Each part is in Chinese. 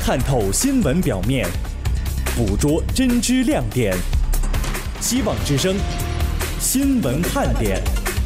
看透新闻表面，捕捉真知亮点。希望之声新闻看点。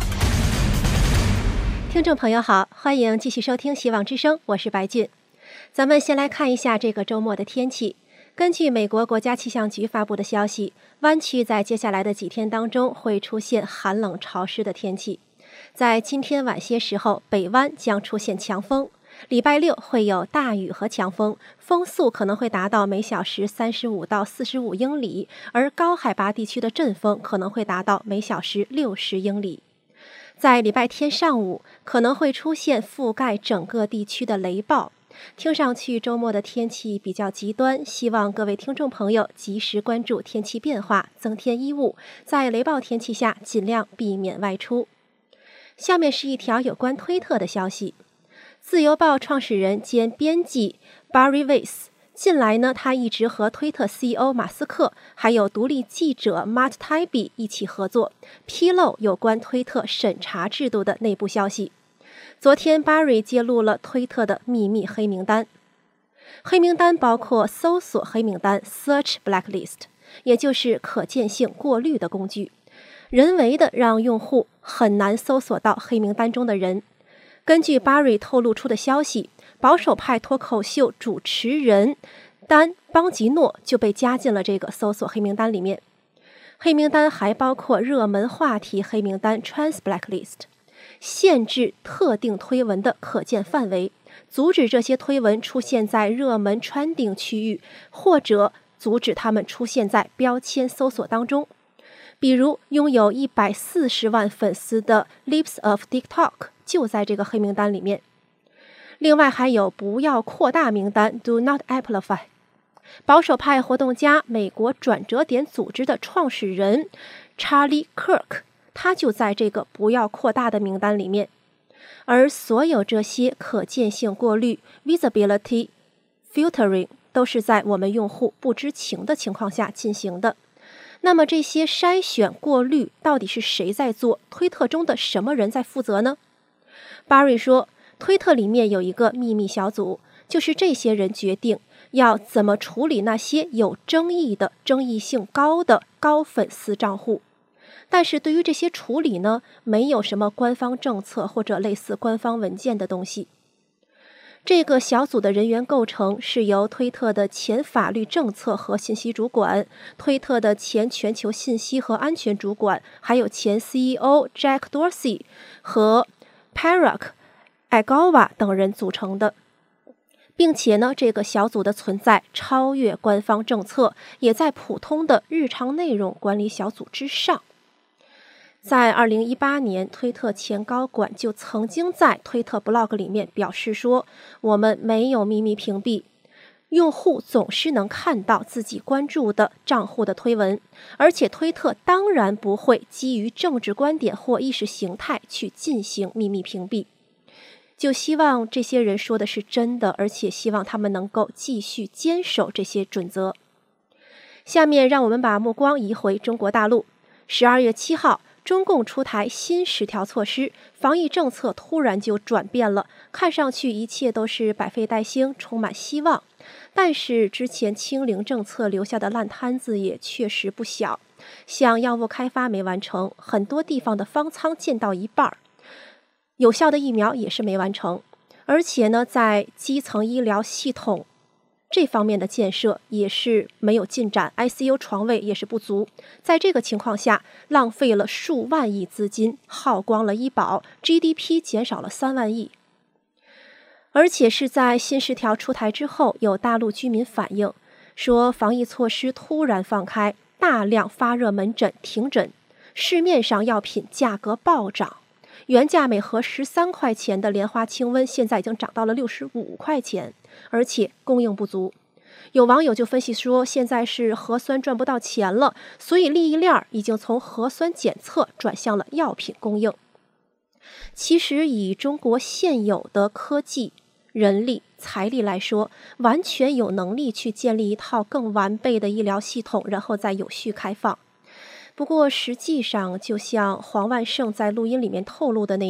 听众朋友好，欢迎继续收听希望之声，我是白俊。咱们先来看一下这个周末的天气。根据美国国家气象局发布的消息，湾区在接下来的几天当中会出现寒冷潮湿的天气。在今天晚些时候，北湾将出现强风，礼拜六会有大雨和强风，风速可能会达到每小时35到45英里，而高海拔地区的阵风可能会达到每小时60英里。在礼拜天上午，可能会出现覆盖整个地区的雷暴。听上去周末的天气比较极端，希望各位听众朋友及时关注天气变化，增添衣物，在雷暴天气下尽量避免外出。下面是一条有关推特的消息。自由报创始人兼编辑 Barry Weiss 近来呢，他一直和推特 CEO 马斯克还有独立记者 Matt Taibbi 一起合作，披露有关推特审查制度的内部消息。昨天 Barry 揭露了推特的秘密黑名单。黑名单包括搜索黑名单 Search Blacklist， 也就是可见性过滤的工具，人为的让用户很难搜索到黑名单中的人。根据 Barry 透露出的消息，保守派脱口秀主持人丹·邦吉诺就被加进了这个搜索黑名单里面。黑名单还包括热门话题黑名单 Trans Blacklist， 限制特定推文的可见范围，阻止这些推文出现在热门 trending 区域，或者阻止它们出现在标签搜索当中。比如拥有140万粉丝的 Lips of TikTok 就在这个黑名单里面。另外还有不要扩大名单 Do Not Amplify。 保守派活动家美国转折点组织的创始人 Charlie Kirk， 他就在这个不要扩大的名单里面。而所有这些可见性过滤 Visibility Filtering 都是在我们用户不知情的情况下进行的。那么这些筛选过滤到底是谁在做？推特中的什么人在负责呢？ Barry 说，推特里面有一个秘密小组，就是这些人决定要怎么处理那些有争议的、争议性高的高粉丝账户。但是对于这些处理呢，没有什么官方政策或者类似官方文件的东西。这个小组的人员构成是由推特的前法律政策和信息主管、推特的前全球信息和安全主管，还有前 CEO Jack Dorsey 和 Parag Agrawal 等人组成的。并且呢，这个小组的存在超越官方政策，也在普通的日常内容管理小组之上。在2018年，推特前高管就曾经在推特 blog 里面表示说，我们没有秘密屏蔽，用户总是能看到自己关注的账户的推文，而且推特当然不会基于政治观点或意识形态去进行秘密屏蔽。就希望这些人说的是真的，而且希望他们能够继续坚守这些准则。下面让我们把目光移回中国大陆。12月7号，中共出台新10条措施，防疫政策突然就转变了，看上去一切都是百废待兴，充满希望。但是之前清零政策留下的烂摊子也确实不小，像药物开发没完成，很多地方的方舱建到一半，有效的疫苗也是没完成，而且呢，在基层医疗系统这方面的建设也是没有进展， ICU 床位也是不足。在这个情况下，浪费了数万亿资金，耗光了医保， GDP 减少了3万亿。而且是在新10条出台之后，有大陆居民反映说，防疫措施突然放开，大量发热门诊停诊，市面上药品价格暴涨，原价每盒13块钱的莲花清瘟现在已经涨到了65块钱，而且供应不足。有网友就分析说，现在是核酸赚不到钱了，所以利益链已经从核酸检测转向了药品供应。其实以中国现有的科技、人力、财力来说，完全有能力去建立一套更完备的医疗系统，然后再有序开放。不过实际上，就像黄万胜在录音里面透露的那样，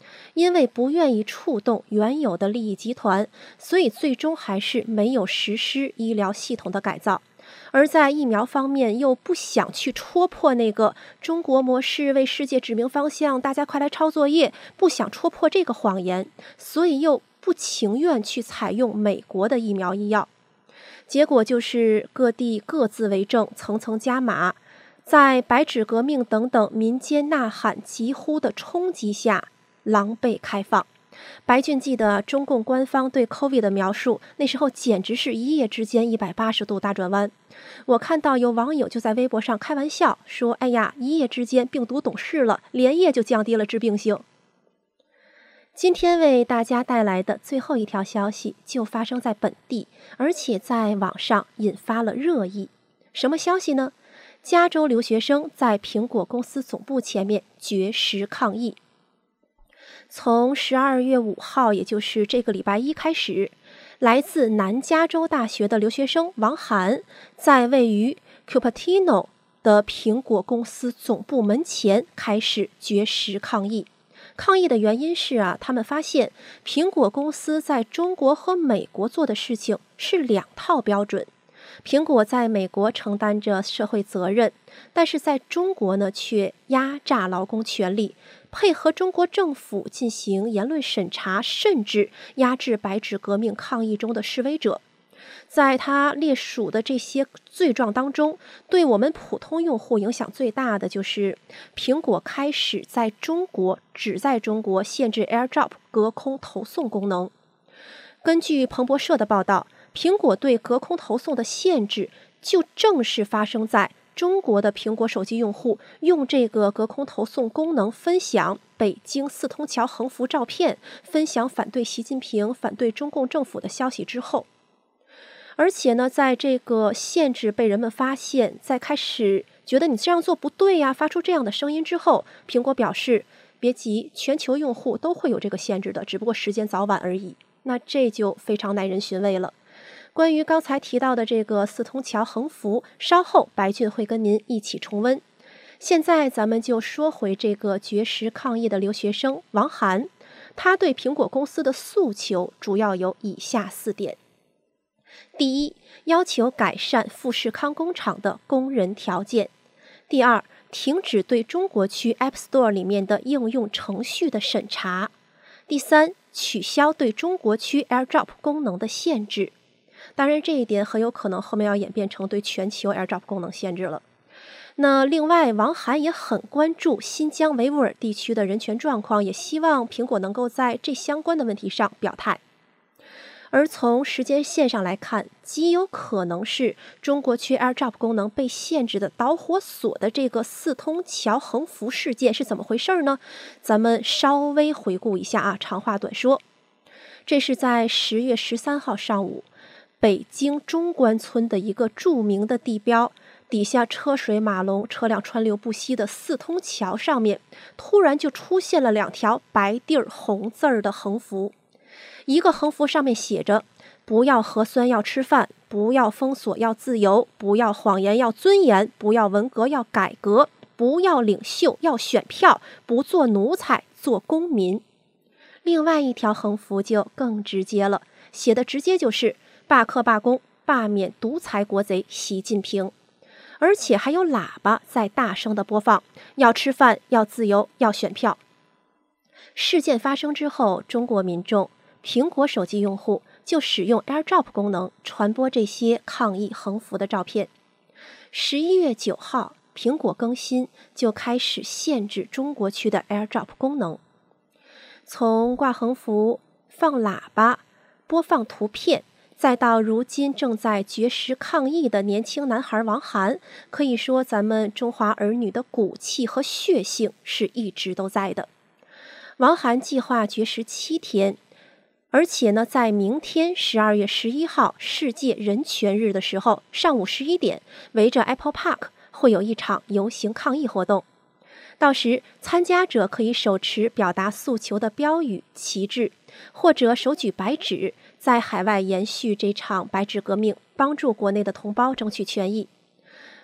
因为不愿意触动原有的利益集团，所以最终还是没有实施医疗系统的改造。而在疫苗方面又不想去戳破那个中国模式为世界指明方向，大家快来抄作业，不想戳破这个谎言，所以又不情愿去采用美国的疫苗医药。结果就是各地各自为政，层层加码，在白纸革命等等民间呐喊疾呼的冲击下，狼狈开放。白俊记得中共官方对 COVID 的描述，那时候简直是一夜之间180度大转弯。我看到有网友就在微博上开玩笑说，哎呀，一夜之间病毒懂事了，连夜就降低了致病性。今天为大家带来的最后一条消息就发生在本地，而且在网上引发了热议。什么消息呢？加州留学生在苹果公司总部前面绝食抗议。从12月5号，也就是这个礼拜一开始，来自南加州大学的留学生王涵在位于 Cupertino 的苹果公司总部门前开始绝食抗议。抗议的原因是他们发现苹果公司在中国和美国做的事情是两套标准。苹果在美国承担着社会责任，但是在中国呢，却压榨劳工权利，配合中国政府进行言论审查，甚至压制白纸革命抗议中的示威者。在他列数的这些罪状当中，对我们普通用户影响最大的就是苹果开始只在中国限制 AirDrop 隔空投送功能。根据彭博社的报道，苹果对隔空投送的限制就正是发生在中国的苹果手机用户用这个隔空投送功能分享北京四通桥横幅照片，分享反对习近平、反对中共政府的消息之后。而且呢，在这个限制被人们发现，在开始觉得你这样做不对呀，发出这样的声音之后，苹果表示别急，全球用户都会有这个限制的，只不过时间早晚而已。那这就非常耐人寻味了。关于刚才提到的这个四通桥横幅，稍后白俊会跟您一起重温。现在咱们就说回这个绝食抗议的留学生王涵，他对苹果公司的诉求主要有以下4点。第一，要求改善富士康工厂的工人条件。第二，停止对中国区 App Store 里面的应用程序的审查。第三，取消对中国区 AirDrop 功能的限制。当然，这一点很有可能后面要演变成对全球 AirDrop 功能限制了。那另外，王涵也很关注新疆维吾尔地区的人权状况，也希望苹果能够在这相关的问题上表态。而从时间线上来看，极有可能是中国区 AirDrop 功能被限制的导火索的这个四通桥横幅事件是怎么回事呢？咱们稍微回顾一下长话短说。这是在10月13号上午，北京中关村的一个著名的地标底下车水马龙、车辆川流不息的四通桥上面，突然就出现了2条白底红字的横幅。一个横幅上面写着不要核酸要吃饭，不要封锁要自由，不要谎言要尊严，不要文革要改革，不要领袖要选票，不做奴才做公民。另外一条横幅就更直接了，写的直接就是罢课罢工，罢免独裁国贼习近平。而且还有喇叭在大声的播放，要吃饭，要自由，要选票。事件发生之后，中国民众苹果手机用户就使用 AirDrop 功能传播这些抗议横幅的照片。11月9号，苹果更新就开始限制中国区的 AirDrop 功能。从挂横幅、放喇叭、播放图片，再到如今正在绝食抗议的年轻男孩王涵，可以说咱们中华儿女的骨气和血性是一直都在的。王涵计划绝食7天，而且呢，在明天12月11号世界人权日的时候，上午11点，围着 Apple Park 会有一场游行抗议活动。到时，参加者可以手持表达诉求的标语、旗帜，或者手举白纸，在海外延续这场白纸革命，帮助国内的同胞争取权益。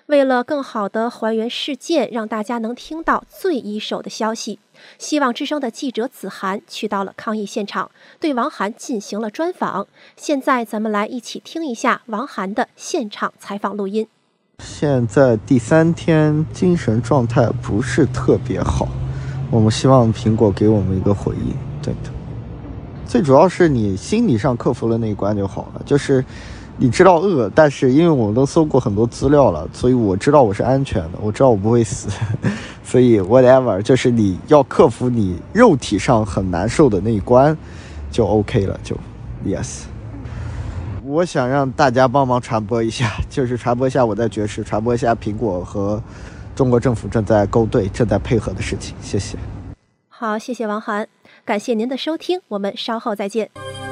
为了更好地还原事件，让大家能听到最一手的消息，希望之声的记者子涵去到了抗议现场，对王涵进行了专访。现在咱们来一起听一下王涵的现场采访录音。 现在第3天，精神状态不是特别好，我们希望苹果给我们一个回应。对的，最主要是你心理上克服了那一关就好了，就是你知道饿，但是因为我们都搜过很多资料了，所以我知道我是安全的，我知道我不会死，所以 whatever， 就是你要克服你肉体上很难受的那一关就 OK 了，就 yes。 我想让大家帮忙传播一下，就是传播一下我在绝食，传播一下苹果和中国政府正在勾兑正在配合的事情。谢谢。 好，谢谢王涵，感谢您的收听，我们稍后再见。